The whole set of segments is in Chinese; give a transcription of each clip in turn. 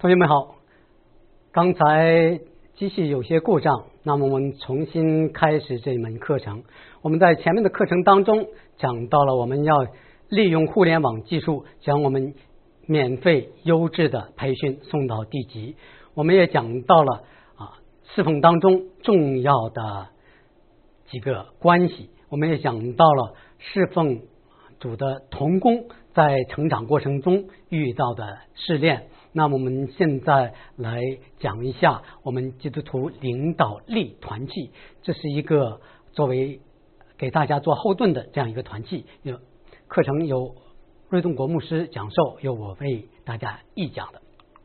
同学们好，刚才机器有些故障，那么我们重新开始这门课程。我们在前面的课程当中讲到了，我们要利用互联网技术将我们免费优质的培训送到地级。我们也讲到了侍奉当中重要的几个关系，我们也讲到了侍奉主的同工在成长过程中遇到的试炼。那么我们现在来讲一下我们基督徒领导力团契，这是一个作为给大家做后盾的这样一个团契。课程由瑞东国牧师讲授，由我为大家译讲的。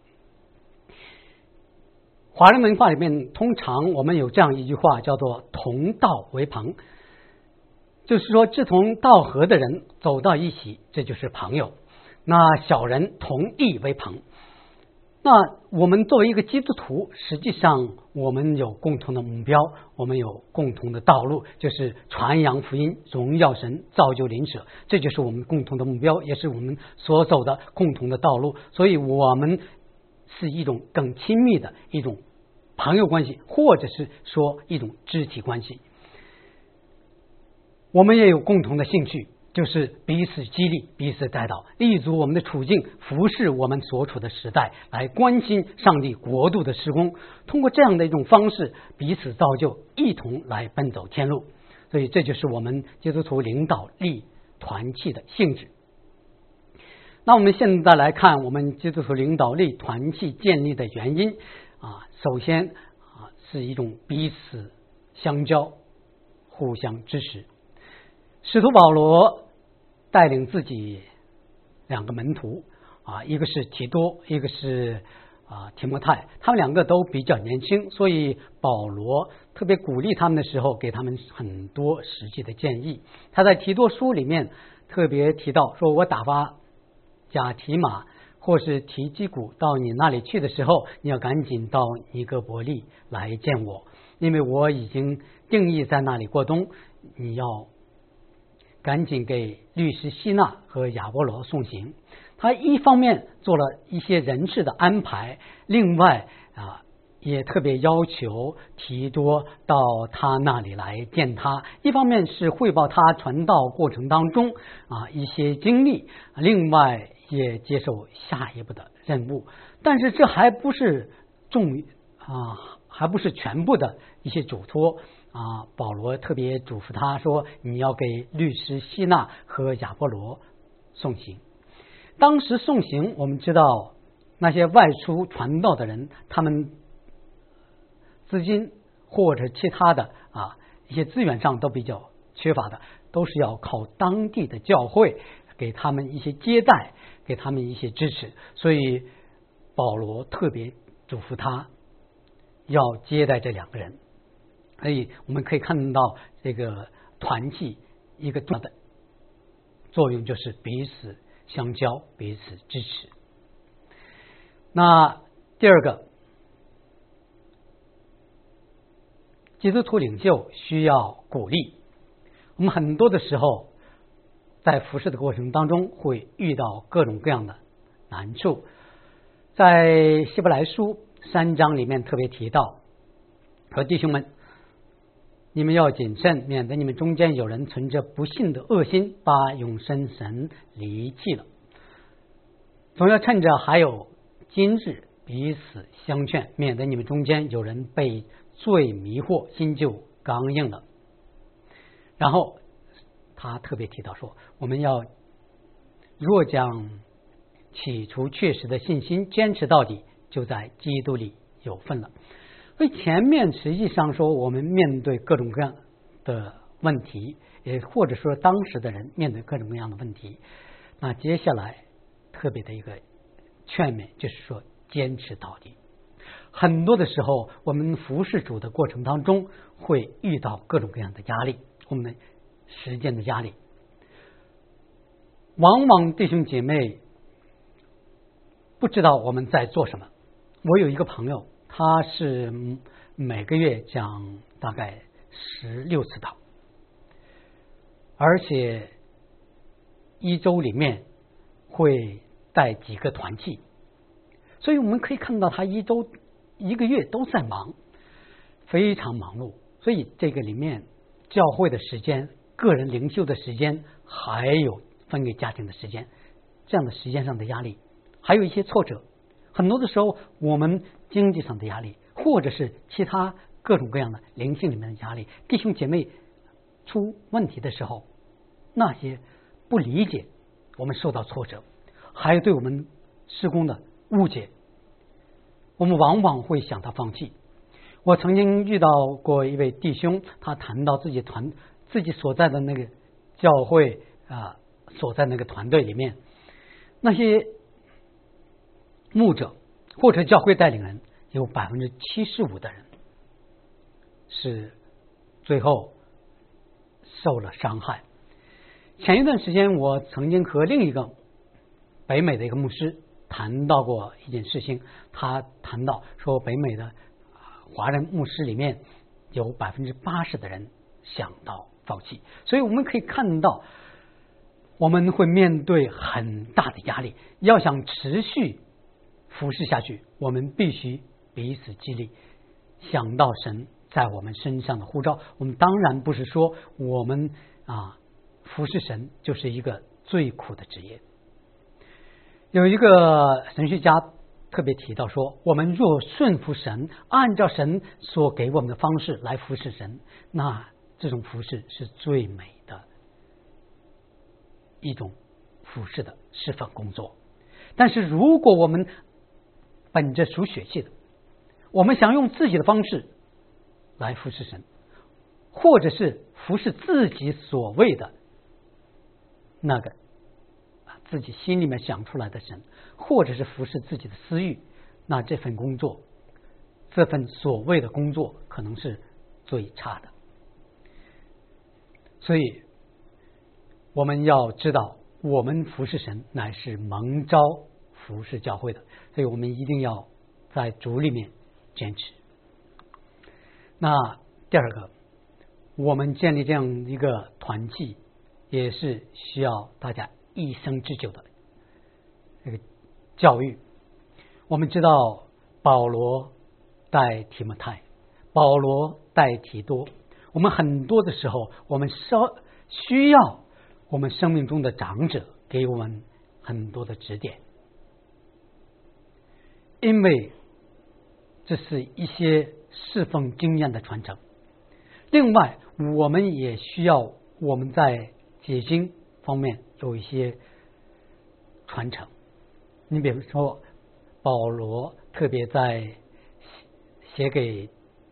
华人文化里面通常我们有这样一句话叫做同道为朋，就是说志同道合的人走到一起，这就是朋友。那小人同义为朋。那我们作为一个基督徒，实际上我们有共同的目标，我们有共同的道路，就是传扬福音，荣耀神，造就邻舍，这就是我们共同的目标，也是我们所走的共同的道路。所以我们是一种更亲密的一种朋友关系，或者是说一种肢体关系。我们也有共同的兴趣，就是彼此激励，彼此带导，立足我们的处境，服侍我们所处的时代，来关心上帝国度的施工。通过这样的一种方式，彼此造就，一同来奔走天路。所以这就是我们基督徒领导力团契的性质。那我们现在来看我们基督徒领导力团契建立的原因首先是一种彼此相交，互相支持。使徒保罗带领自己两个门徒一个是提多，一个是提摩太，他们两个都比较年轻，所以保罗特别鼓励他们的时候，给他们很多实际的建议。他在提多书里面特别提到说，我打发甲提马或是提基古到你那里去的时候，你要赶紧到尼哥伯利来见我，因为我已经定义在那里过冬，你要赶紧给律师希纳和亚波罗送行。他一方面做了一些人事的安排，另外也特别要求提多到他那里来见他，一方面是汇报他传道过程当中一些经历，另外也接受下一步的任务。但是这还不是还不是全部的一些嘱托保罗特别嘱咐他说，你要给律师希纳和亚波罗送行。当时送行，我们知道那些外出传道的人，他们资金或者其他的一些资源上都比较缺乏的，都是要靠当地的教会给他们一些接待，给他们一些支持。所以保罗特别嘱咐他要接待这两个人。所以我们可以看到这个团契一个重要的作用就是彼此相交，彼此支持。那第二个，基督徒领袖需要鼓励。我们很多的时候在服侍的过程当中会遇到各种各样的难处。在希伯来书3章里面特别提到，说弟兄们，你们要谨慎，免得你们中间有人存着不信的恶心，把永生神离弃了。总要趁着还有今日彼此相劝，免得你们中间有人被罪迷惑，心就刚硬了。然后他特别提到说，我们要若将起初确实的信心坚持到底，就在基督里有份了。所以前面实际上说我们面对各种各样的问题，也或者说当时的人面对各种各样的问题，那接下来特别的一个劝勉就是说坚持到底。很多的时候我们服侍主的过程当中会遇到各种各样的压力，我们时间的压力，往往弟兄姐妹不知道我们在做什么。我有一个朋友，他是每个月讲大概16次道，而且一周里面会带几个团契， 所以我们可以看到他一个月都在忙，非常忙碌。所以这个里面教会的时间、个人灵修的时间，还有分给家庭的时间，这样的时间上的压力，还有一些挫折。很多的时候我们经济上的压力，或者是其他各种各样的灵性里面的压力，弟兄姐妹出问题的时候，那些不理解，我们受到挫折，还有对我们事工的误解，我们往往会想到放弃。我曾经遇到过一位弟兄，他谈到自己所在的那个教会所在那个团队里面，那些牧者或者教会带领人有75%的人是最后受了伤害。前一段时间我曾经和另一个北美的一个牧师谈到过一件事情，他谈到说北美的华人牧师里面有80%的人想到放弃。所以我们可以看到，我们会面对很大的压力，要想持续服侍下去，我们必须彼此激励，想到神在我们身上的呼召。我们当然不是说我们服侍神就是一个最苦的职业。有一个神学家特别提到说，我们若顺服神，按照神所给我们的方式来服侍神，那这种服侍是最美的一种服侍的侍奉工作。但是如果我们本着属血气的，我们想用自己的方式来服侍神，或者是服侍自己所谓的那个自己心里面想出来的神，或者是服侍自己的私欲，那这份工作，这份所谓的工作可能是最差的。所以我们要知道，我们服侍神乃是蒙召服侍教会的，所以我们一定要在主里面坚持。那第二个，我们建立这样一个团契，也是需要大家一生之久的这个教育。我们知道保罗带提摩太，保罗带提多，我们很多的时候我们需要我们生命中的长者给我们很多的指点，因为这是一些侍奉经验的传承。另外我们也需要我们在解经方面有一些传承。你比如说保罗特别在写给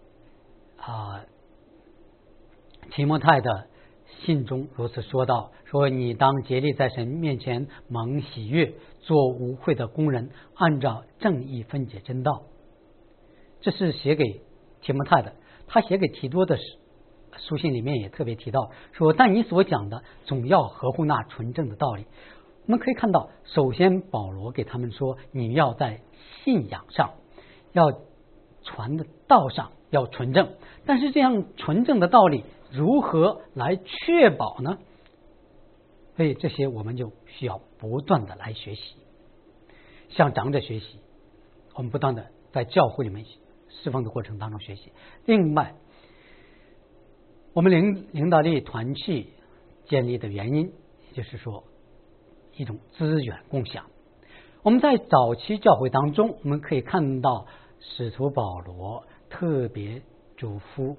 提摩太的信中如此说道，说你当竭力在神面前蒙喜悦，做无愧的工人，按照正义分解真道。这是写给提摩太的。他写给提多的书信里面也特别提到说，但你所讲的总要合乎那纯正的道理。我们可以看到，首先保罗给他们说，你要在信仰上，要传的道上要纯正。但是这样纯正的道理如何来确保呢？所以这些我们就需要不断的来学习，向长者学习，我们不断的在教会里面释放的过程当中学习。另外我们领导力团契建立的原因，也就是说一种资源共享。我们在早期教会当中，我们可以看到使徒保罗特别嘱咐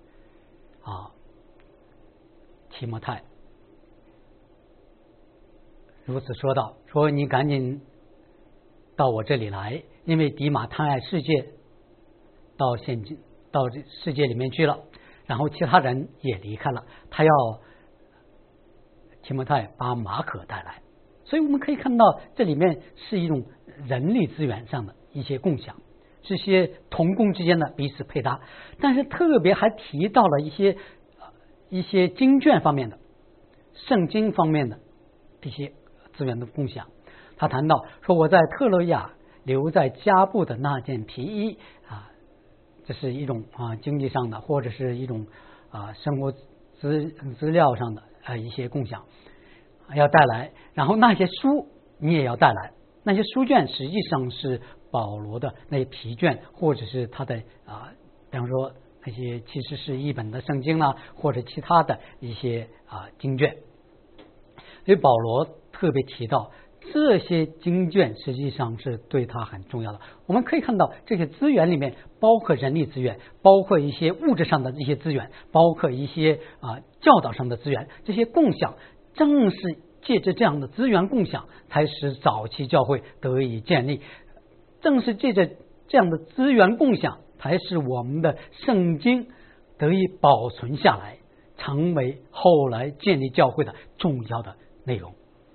提摩太，如此说道，说你赶紧到我这里来，因为迪马贪爱世界，到世界里面去了，然后其他人也离开了，他要提摩太把马可带来。所以我们可以看到这里面是一种人力资源上的一些共享，这些同工之间的彼此配搭。但是特别还提到了一些经卷方面的、圣经方面的这些资源的共享。他谈到说，我在特洛亚留在加布的那件皮衣这是一种经济上的，或者是一种生活资料上的一些共享要带来，然后那些书你也要带来， 那些书卷实际上是保罗的那些题卷，或者是他的比方说那些其实是译本的圣经啦，或者其他的一些经卷。所以保罗特别提到这些经卷实际上是对他很重要的。我们可以看到这些资源里面包括人力资源，包括一些物质上的一些资源，包括一些教导上的资源，这些共享正是借着这样的资源共享才使早期教会得以建立，正是借着这样的资源共享才使我们的圣经得以保存下来，成为后来建立教会的重要的内容。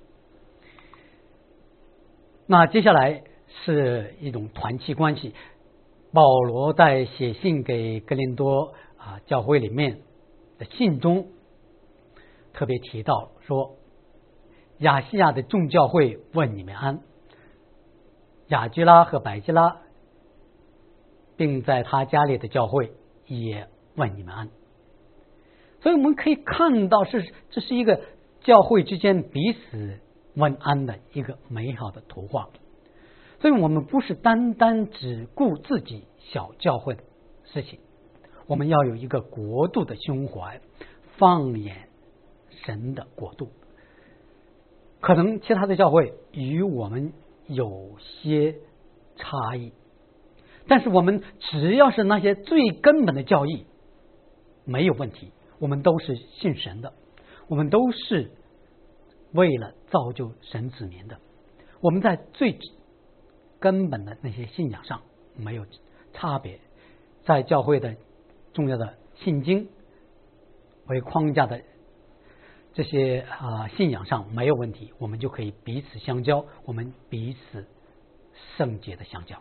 那接下来是一种团契关系。保罗在写信给哥林多教会里面的信中特别提到说，亚细亚的众教会问你们安，雅居拉和百基拉并在他家里的教会也问你们安。所以我们可以看到这是一个教会之间彼此问安的一个美好的图画。所以我们不是单单只顾自己小教会的事情，我们要有一个国度的胸怀，放眼神的国度。可能其他的教会与我们有些差异，但是我们只要是那些最根本的教义没有问题，我们都是信神的，我们都是为了造就神子民的，我们在最根本的那些信仰上没有差别，在教会的重要的信经为框架的这些信仰上没有问题，我们就可以彼此相交，我们彼此圣洁的相交。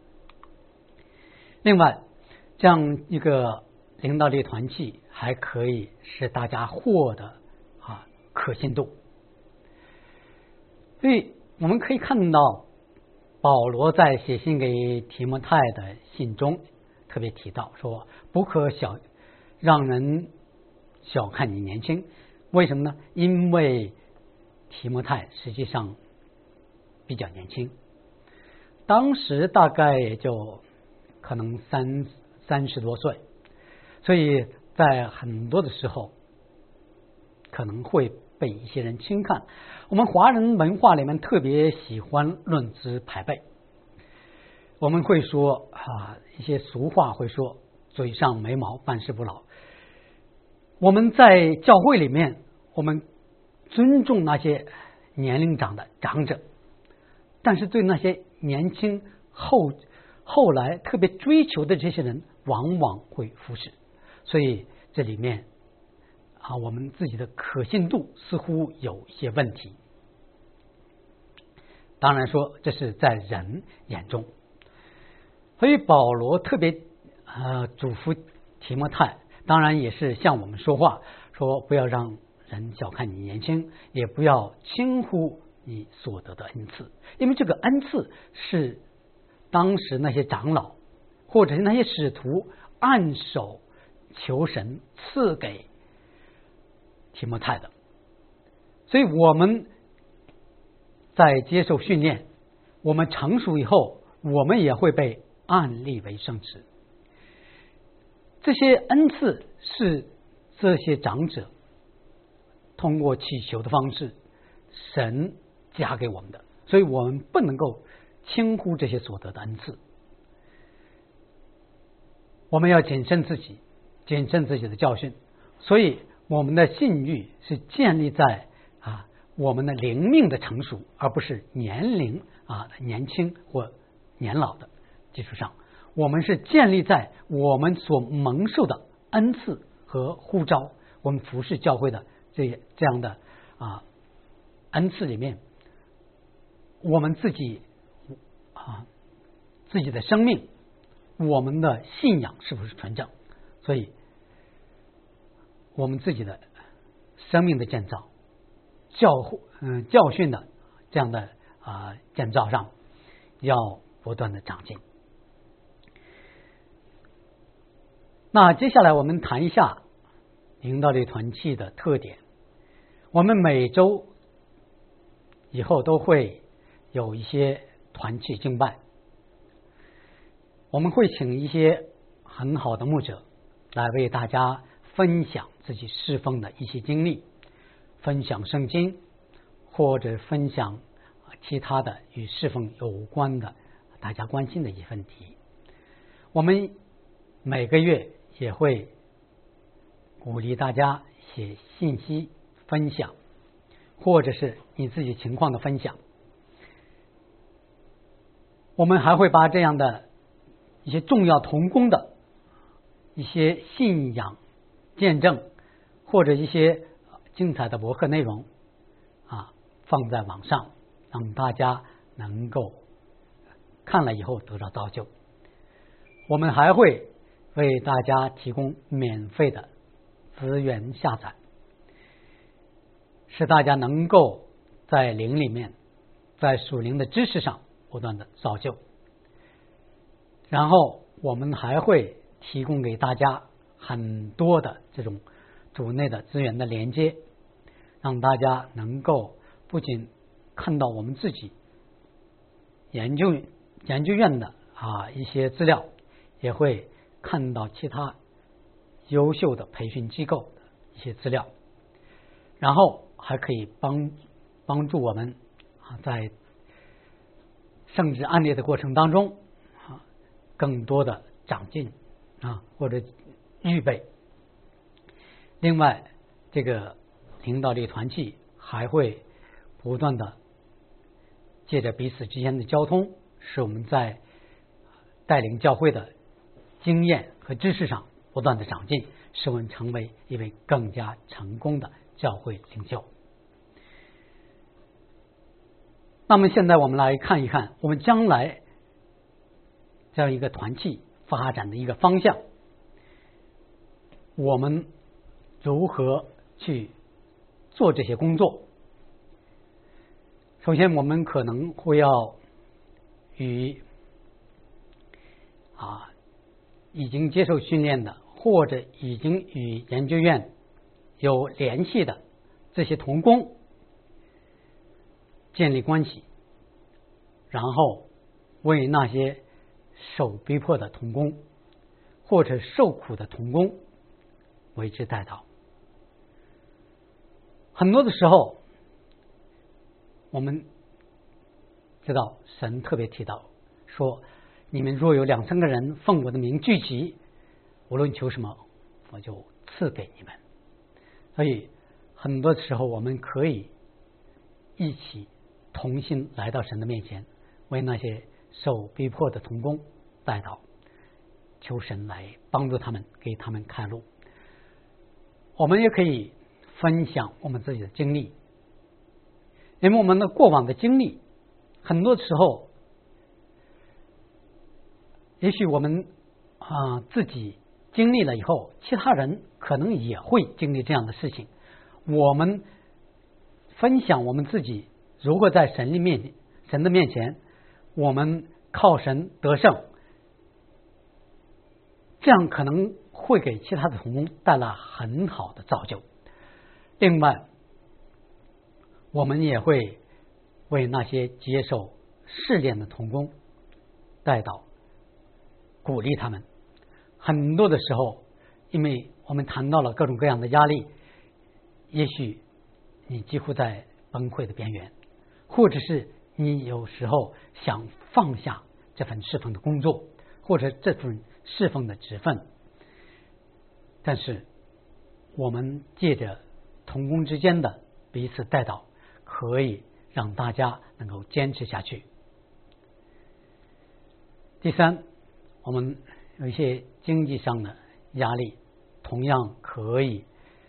另外，这样一个领导力团契还可以使大家获得可信度。所以我们可以看到保罗在写信给提摩太的信中特别提到说，不可让人小看你年轻。为什么呢？因为提摩太实际上比较年轻，当时大概也就可能30多岁，所以在很多的时候可能会被一些人轻看。我们华人文化里面特别喜欢论资排辈，我们会说一些俗话会说嘴上没毛办事不牢。我们在教会里面，我们尊重那些年龄长的长者，但是对那些年轻后来特别追求的这些人往往会忽视。所以这里面我们自己的可信度似乎有一些问题。当然说这是在人眼中，所以保罗特别嘱咐提摩太，当然也是向我们说话，说不要让人小看你年轻，也不要轻忽你所得的恩赐，因为这个恩赐是当时那些长老或者是那些使徒按手求神赐给提摩太的。所以我们在接受训练，我们成熟以后，我们也会被按立为圣职。这些恩赐是这些长者通过祈求的方式神加给我们的，所以我们不能够轻忽这些所得的恩赐。我们要谨慎自己的教训，所以我们的信誉是建立在我们的灵命的成熟，而不是年龄年轻或年老的基础上。我们是建立在我们所蒙受的恩赐和呼召，我们服侍教会的这样的恩赐里面，我们自己的生命，我们的信仰是不是纯正？所以我们自己的生命的建造、教训的这样的建造上，要不断的长进。那接下来我们谈一下领导力团契的特点。我们每周以后都会有一些团契敬拜。我们会请一些很好的牧者来为大家分享自己侍奉的一些经历，分享圣经，或者分享其他的与侍奉有关的大家关心的一些问题。我们每个月也会鼓励大家写信息分享，或者是你自己情况的分享。我们还会把这样的一些重要同工的一些信仰见证，或者一些精彩的博客内容放在网上，让大家能够看了以后得到造就。我们还会为大家提供免费的资源下载，使大家能够在灵里面，在属灵的知识上不断的造就。然后我们还会提供给大家很多的这种主内的资源的连接，让大家能够不仅看到我们自己研究院的一些资料，也会看到其他优秀的培训机构的一些资料，然后还可以帮助我们在圣职案例的过程当中更多的长进或者预备。另外，这个领导力团契还会不断的借着彼此之间的交通，使我们在带领教会的经验和知识上不断的长进，使我们成为一位更加成功的教会领袖。那么现在我们来看一看我们将来这样一个团契发展的一个方向，我们如何去做这些工作。首先我们可能会要与已经接受训练的，或者已经与研究院有联系的这些同工建立关系，然后为那些受逼迫的同工或者受苦的同工为之代祷。很多的时候我们知道神特别提到说，你们若有2-3个人奉我的名聚集，无论求什么我就赐给你们。所以很多时候我们可以一起同心来到神的面前，为那些受逼迫的同工代祷，求神来帮助他们，给他们开路。我们也可以分享我们自己的经历，因为我们的过往的经历很多时候也许我们自己经历了以后，其他人可能也会经历这样的事情。我们分享我们自己如何在神的面前我们靠神得胜，这样可能会给其他的同工带来很好的造就。另外我们也会为那些接受试炼的同工代祷，鼓励他们。很多的时候因为我们谈到了各种各样的压力，也许你几乎在崩溃的边缘，或者是你有时候想放下这份侍奉的工作，或者这份侍奉的职分，但是我们借着同工之间的彼此代祷，可以让大家能够坚持下去。第三，我们有一些经济上的压力，同样可以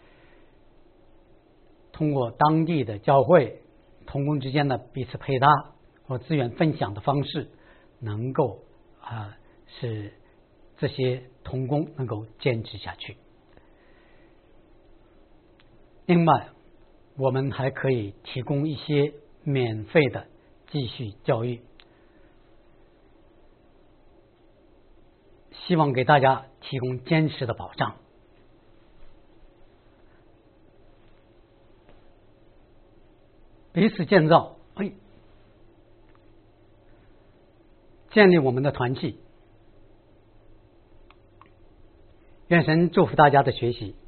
通过当地的教会同工之间的彼此配搭或资源分享的方式，能够使这些同工能够坚持下去。另外我们还可以提供一些免费的继续教育，希望给大家提供坚实的保障。彼此建造， 建立我们的团契。愿神祝福大家的学习。